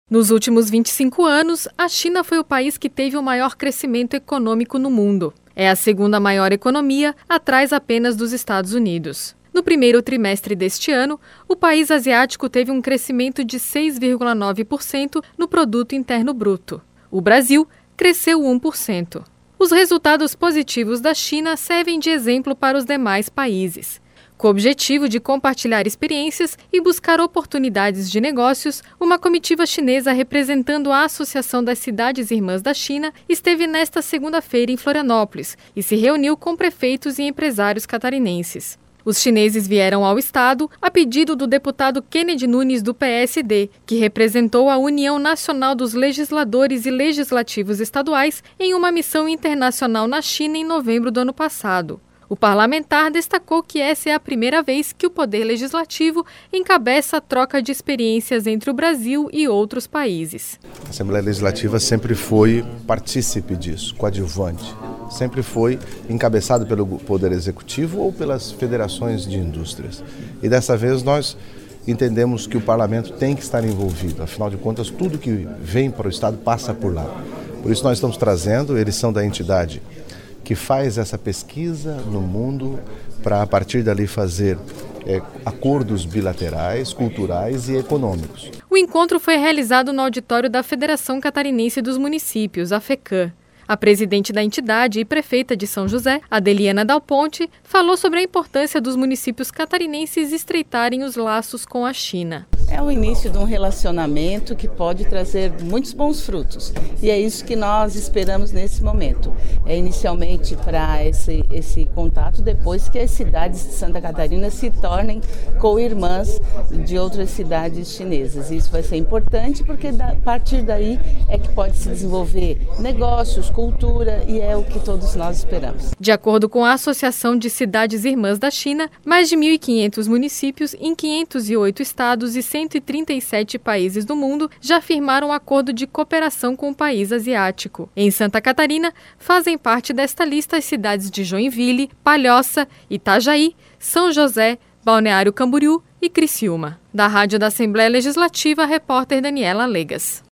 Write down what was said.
Nos últimos 25 anos, a China foi o país que teve o maior crescimento econômico no mundo. É a segunda maior economia, atrás apenas dos Estados Unidos. No primeiro trimestre deste ano, o país asiático teve um crescimento de 6,9% no Produto Interno Bruto. O Brasil cresceu 1%. Os resultados positivos da China servem de exemplo para os demais países. Com o objetivo de compartilhar experiências e buscar oportunidades de negócios, uma comitiva chinesa representando a Associação das Cidades Irmãs da China esteve nesta segunda-feira em Florianópolis e se reuniu com prefeitos e empresários catarinenses. Os chineses vieram ao estado a pedido do deputado Kennedy Nunes do PSD, que representou a União Nacional dos Legisladores e Legislativos Estaduais em uma missão internacional na China em novembro do ano passado. O parlamentar destacou que essa é a primeira vez que o Poder Legislativo encabeça a troca de experiências entre o Brasil e outros países. A Assembleia Legislativa sempre foi partícipe disso, coadjuvante. Sempre foi encabeçado pelo Poder Executivo ou pelas federações de indústrias. E dessa vez nós entendemos que o parlamento tem que estar envolvido. Afinal de contas, tudo que vem para o Estado passa por lá. Por isso nós estamos trazendo, eles são da entidade que faz essa pesquisa no mundo para, a partir dali, fazer acordos bilaterais, culturais e econômicos. O encontro foi realizado no auditório da Federação Catarinense dos Municípios, a FECAM. A presidente da entidade e prefeita de São José, Adeliana Dal Ponte, falou sobre a importância dos municípios catarinenses estreitarem os laços com a China. É o início de um relacionamento que pode trazer muitos bons frutos e é isso que nós esperamos nesse momento. É inicialmente para esse contato, depois que as cidades de Santa Catarina se tornem co-irmãs de outras cidades chinesas. Isso vai ser importante porque a partir daí é que pode se desenvolver negócios, cultura e é o que todos nós esperamos. De acordo com a Associação de Cidades Irmãs da China, mais de 1.500 municípios em 508 estados e 137 países do mundo já firmaram acordo de cooperação com o país asiático. Em Santa Catarina, fazem parte desta lista as cidades de Joinville, Palhoça, Itajaí, São José, Balneário Camboriú e Criciúma. Da Rádio da Assembleia Legislativa, a repórter Daniela Legas.